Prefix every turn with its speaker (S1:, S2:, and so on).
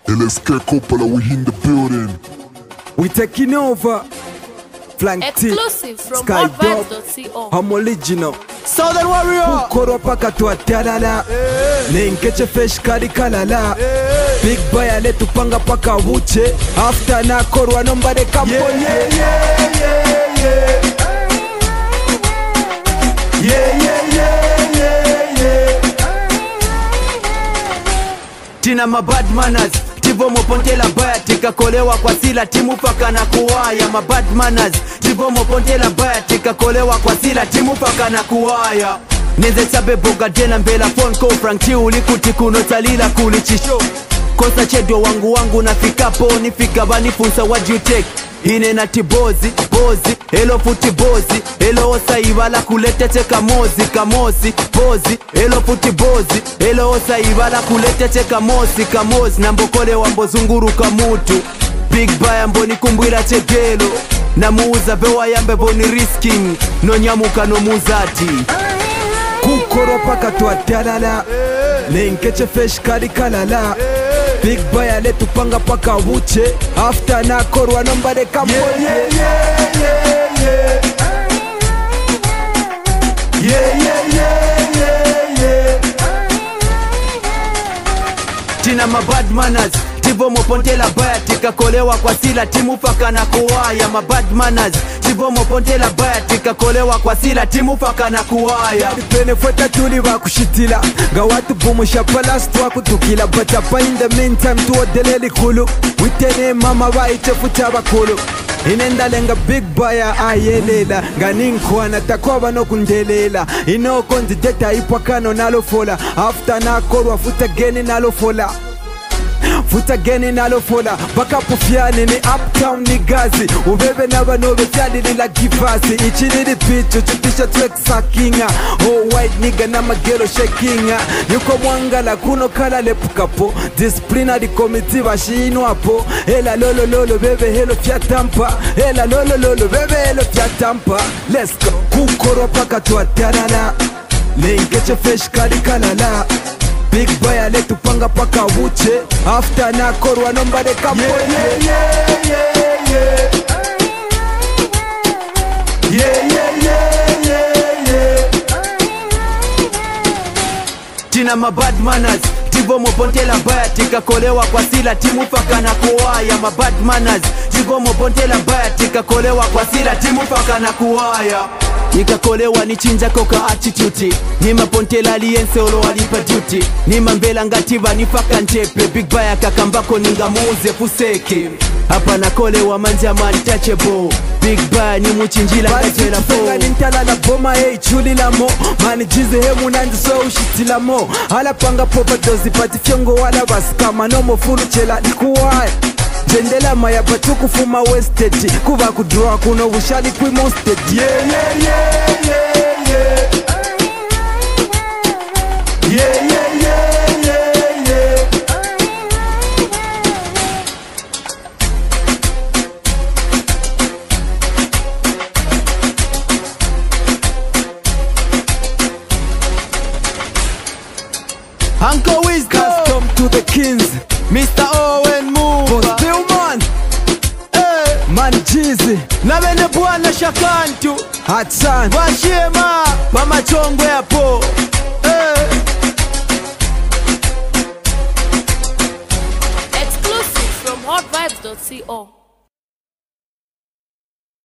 S1: LSK Coppola, we in the building.
S2: We taking over. Flank T,
S3: exclusive from
S2: Sky
S3: hardvibes.co.
S2: I'm original.
S4: Southern Warrior.
S2: Ukoro paka tuatalala. Nenkeche fresh kari kalala. Big boy ale tupanga paka wuche. After na korwa nomba de kamponi.
S4: Tina ma bad manners, tivo mopontela baya tikakolewa kwa sila timu paka na kuwaya. Ma bad manners, tivo mopontela baya tikakolewa kwa sila timu paka na kuwaya. Neze chabe boga dena mbela phone call Frank T ulikuti kuno talila kulichisho. Kosa chedo wangu nafikapo nifika bani funsa what you take. Hine na tibozi, bozi, hello futi bozi. Hello osa ibala kulete cheka kamosi, bozi. Hello futi bozi, hello osa ibala kulete cheka kamosi. Nambokole wambo zunguru kamutu. Big baya mboni kumbwila chegelo. Na muuza bewa yambe boni risking. No nyamuka no muzati.
S2: Kukoro paka tuatalala. Nenkeche fresh kari kalala. Big boy ale tupanga paka wuche. After na korwa nomba de kamponi.
S4: Tina ma bad manners, tivo mopontela baya tikakolewa kwa sila timu paka na kuwaya. Ma bad manners, tivo mopontela baya tikakolewa kwa sila timu paka na kuwaya.
S2: Pene fota tuli bakushitila. Ga watu bumusha palas tuwa kutukila. But apa in the meantime tuwa deleli kulu. Witene mama wa itefuta bakulu. Inenda lenga big boya ayelela. Ganinkwa na takoba no kundelela. Ino kondi deta ipwakano nalo fola. After na korwa futa geni nalo fola. Futa geni nalo fola. Baka pufiani ni uptown ni gazi. Ubebe na banobe fyali nila gifasi. Ichini di pichu chutisha twek sakinga. Oh white nigga na magero shakinga. Yuko mwangala kuno kala lepukapo. Disciplina di komiti bashinu hapo. Ela lolo bebe helo fya tampa. Ela lolo bebe helo fya tampa. Let's go. Kukoro paka tuatalala. Nenkeche fresh kari kalala. Big boy ale tupanga paka wuche. After na korwa nomba de kamponi.
S4: Tina ma bad manners, tivo mopontela baya tikakolewa kwa sila timu paka na kuwaya. Ma bad manners, tivo mopontela baya tikakolewa kwa sila timu paka na kuwaya. Nikakolewa ni chinja koka attitude. Ni mapontela aliyense olo walipa duty. Ni mambela ngativa ni faka nchepe. Big baya kakambako ningamuze fuseke. Hapa nakolewa manja untouchable. Big baya ni muchinjila ngajela po.
S2: Bali nintala la boma hey chuli la mo. Mani jize hemu nanzi so ushitila mo. Hala panga popa dozi pati fyongo wala baskama. No mo furu chela ni kuwaya. Jendela maya patuku fuma wasted. Kuva kudroa kuno ushali kwi mosted.
S4: Uncle Wisdom,
S2: Custom to the kings.
S4: Mr. Owen Move.
S2: Still man. Man Jeezy.
S4: Na bene bwana shakantu.
S2: Hatsan.
S4: Bashema pamachongwe hapo.
S3: Exclusive from hardvibes.co.